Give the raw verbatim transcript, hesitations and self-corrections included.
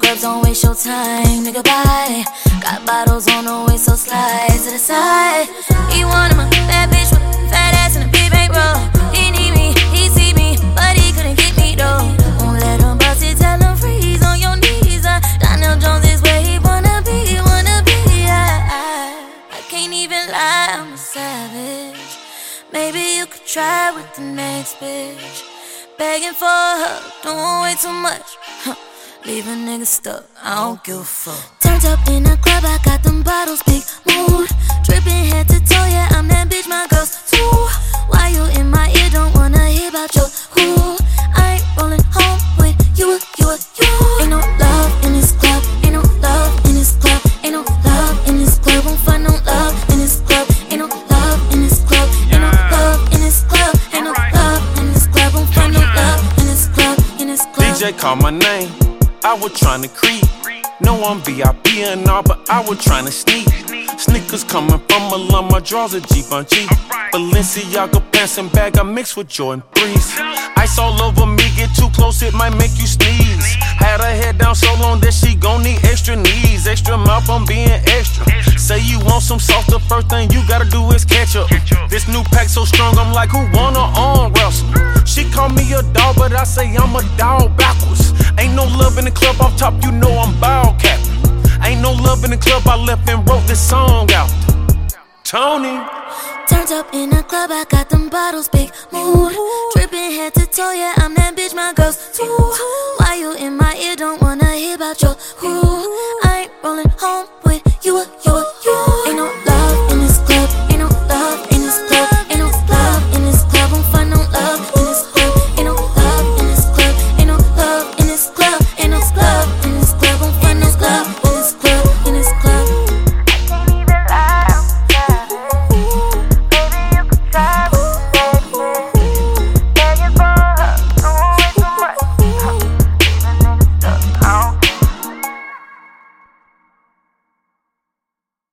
clubs, don't waste your time, nigga, bye. Got bottles on the way, so slide to the side. He wanted my bad bitch with a fat ass and a big bankroll. He need me, he see me, but he couldn't get me though. Won't let him bust it, tell him freeze on your knees. uh, Donald Jones is where he wanna be, wanna be. I, I, I can't even lie, I'm a savage. Maybe you could try with the next bitch. Begging for her, doing way too much. Huh. Leave a nigga stuck, I don't give a fuck. Turned up in the club, I got them bottles, big mood. Dripping head to toe, yeah, I'm that bitch, my girls too. Why you in my ear, don't wanna hear about your who? I ain't rolling home with you, you, you. Ain't no love in this club, ain't no love in this club. Ain't no love in this club, won't find no love in this club. Ain't no love in this club, ain't no love in this club. Ain't no love in this club, won't find no love in this club, in this club. D J called my name, I was tryna creep. No, I'm V I P and all, but I was tryna sneak. Sneakers coming from Milan, my drawers a Givenchy. Balenciaga pants and bag, I mix with Jordan threes. Ice all over me, get too close, it might make you sneeze. Had her head down so long that she gon' need extra knees. Extra mouth, I'm being extra. Say you want some sauce, the first thing you gotta do is catch up. This new pack so strong, I'm like, who wanna arm wrestle? She call me a dog, but I say I'm a dog backwards. Ain't no love in the club, off top, you know I'm ball cap. Ain't no love in the club, I left and wrote this song out. Tony. Turned up in the club, I got them bottles, big mood. Dripping head to toe, yeah, I'm that bitch, my girls too. Why you in my ear, don't wanna hear about your who? I ain't rolling home with you, you,